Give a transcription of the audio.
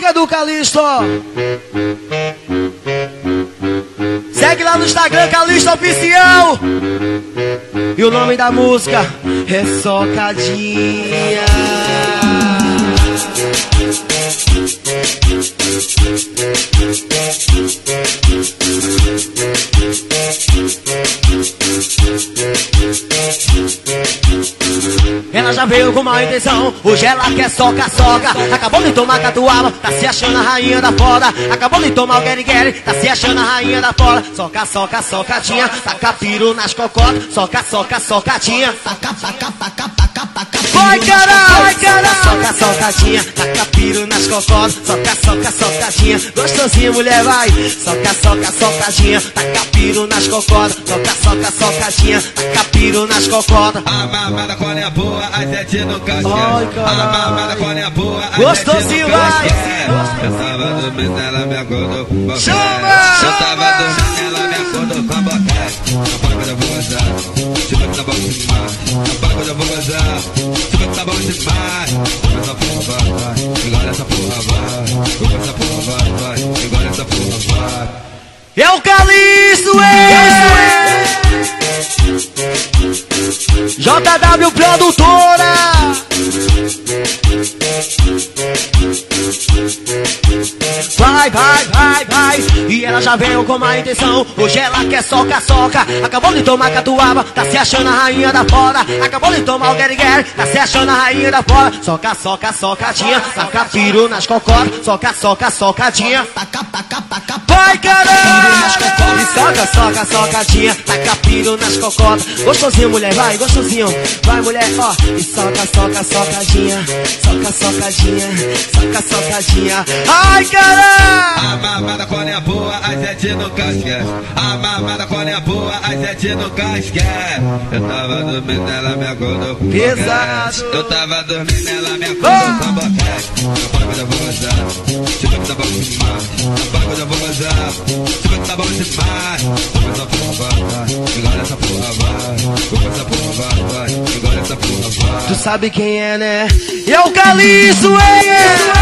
música do Calixto. Segue lá no Instagram, Calixto Oficial. E o nome da música é Socadinha. Ela já veio com má intenção, hoje ela quer soca. Acabou de tomar catuaba, tá se achando a rainha da foda. Acabou de tomar o gueri, tá se achando a rainha da foda. Socadinha, taca piro nas cocotas. Socadinha. Vai caralho, socadinha, taca piro nas cocotas. Socadinha, gostosinha mulher vai. Socadinha, taca piro nas cocotas. Socadinha, taca piro nas cocotas. A mamada quando é boa, a gente não casca. A mamada quando é boa, a gostosinho vai. Eu tava dormindo, ela me acordou com boquete. Eu tava dormindo, ela me acordou com boquete. Agora quando eu vou gozar, tipo que tá bom demais. Agora quando eu vou gozar, tipo que tá bom demais. Essa porra vai, igual essa porra vai. Essa porra vai, igual essa porra vai. É o Calixto, JW Produtora. Vai. E ela já veio com má intenção, hoje ela quer soca. Acabou de tomar catuaba, tá se achando a rainha da foda. Acabou de tomar o gueri, tá se achando a rainha da foda. Socadinha, taca piro nas cocotas. Socadinha. Vai caralho, socadinha, taca piro nas cocotas. Gostosinho mulher, vai, gostosinho. Vai mulher, ó. E socadinha. Socadinha. Ai caralho. A mamada quando é boa, a gente nunca esquece. A mamada quando é boa, a gente nunca esquece. Eu tava dormindo, ela me acordou com pesado. Eu tava dormindo, ela me acordou com boquete. Agora quando eu vou gozar, tipo que tá bom demais. Agora quando eu vou gozar, tipo que tá bom demais. Essa porra vai, igual essa porra vai. Essa porra vai, igual essa porra vai. Tu sabe quem é, né? E é o Calixto,